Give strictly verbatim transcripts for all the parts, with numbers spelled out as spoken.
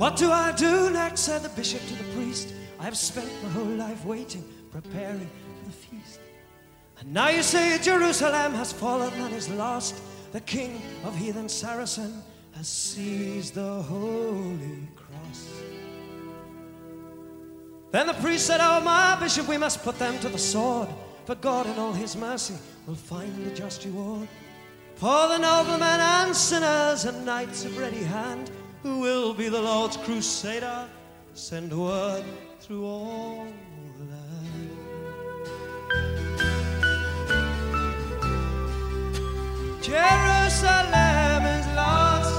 What do I do next, said the bishop to the priest. I have spent my whole life waiting, preparing for the feast. And now you say Jerusalem has fallen and is lost. The king of heathen Saracen has seized the holy cross. Then the priest said, oh, my bishop, we must put them to the sword, for God in all his mercy will find a just reward. For the noblemen and sinners and knights of ready hand, who will be the Lord's crusader, send word through all the land. Jerusalem is lost.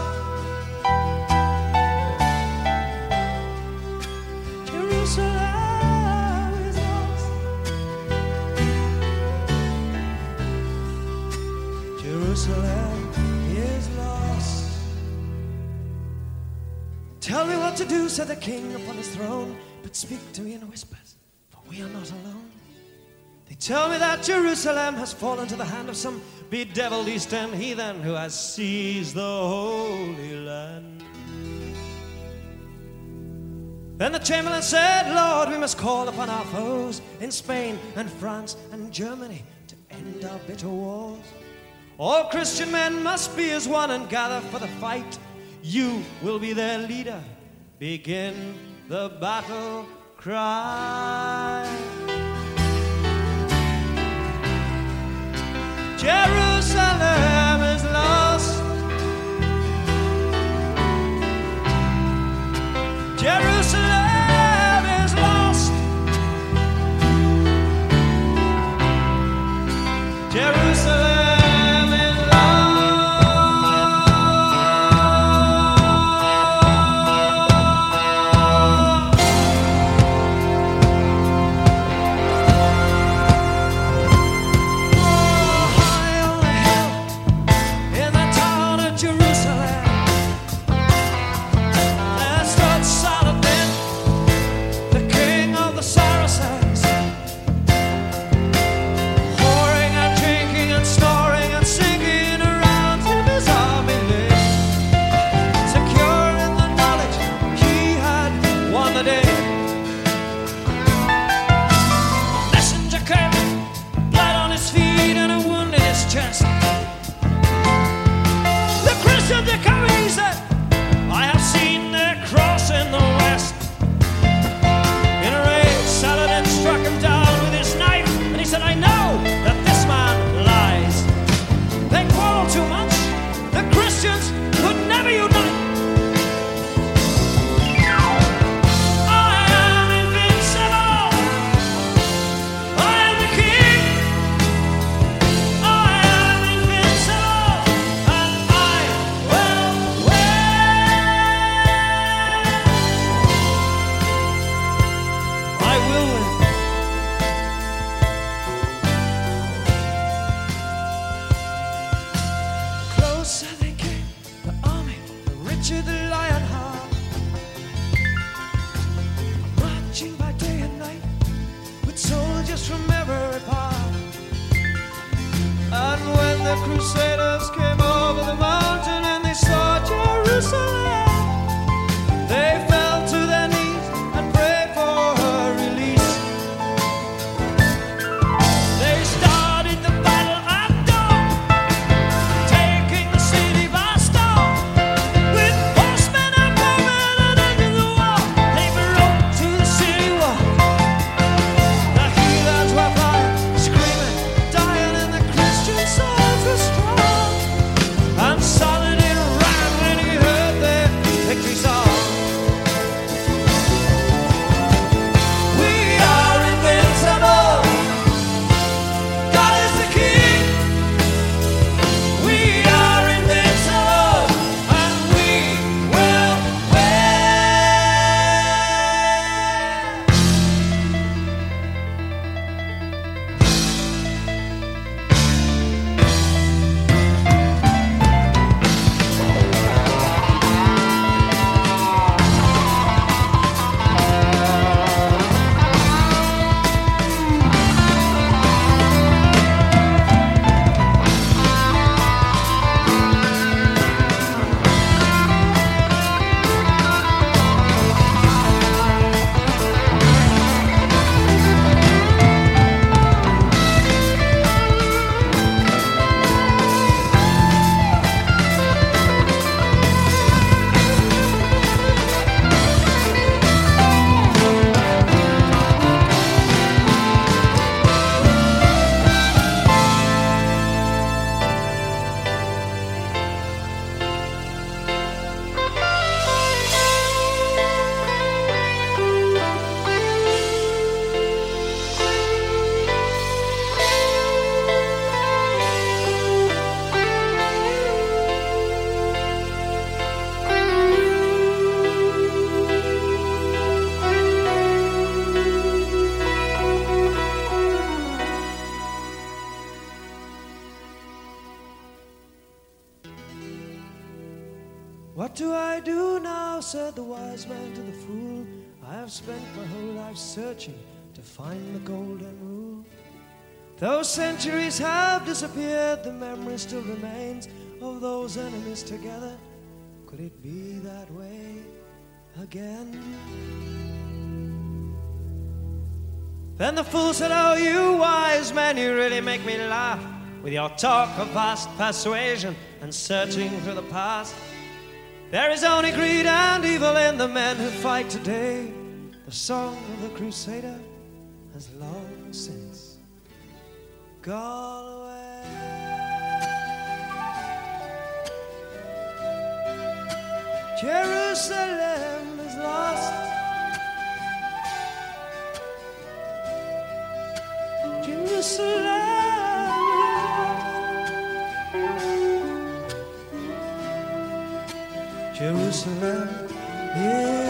Jerusalem is lost. Jerusalem is lost. Tell me what to do, said the king upon his throne, but speak to me in whispers, for we are not alone. They tell me that Jerusalem has fallen to the hand of some bedeviled eastern heathen who has seized the Holy Land. Then the chamberlain said, Lord, we must call upon our foes in Spain and France and Germany to end our bitter wars. All Christian men must be as one and gather for the fight. You will be their leader. Begin the battle cry. Jerusalem is lost. Jerusalem is lost. Jerusalem. Crusaders came over the mountain and they saw Jerusalem. They fell to their knees and prayed for her release. They started the battle at dawn, taking the city by storm. With horsemen and bowmen and into the war, they broke to the city wall. The heathens were flying, screaming, dying, and the Christians souls were strong. do now, said the wise man to the fool. I have spent my whole life searching to find the golden rule. Though centuries have disappeared, the memory still remains of those enemies together. Could it be that way again? Then the fool said, oh, you wise men, you really make me laugh with your talk of vast persuasion and searching through the past. There is only greed and evil in the men who fight today. The song of the crusader has long since gone away. Jerusalem is lost. Jerusalem. Jerusalem is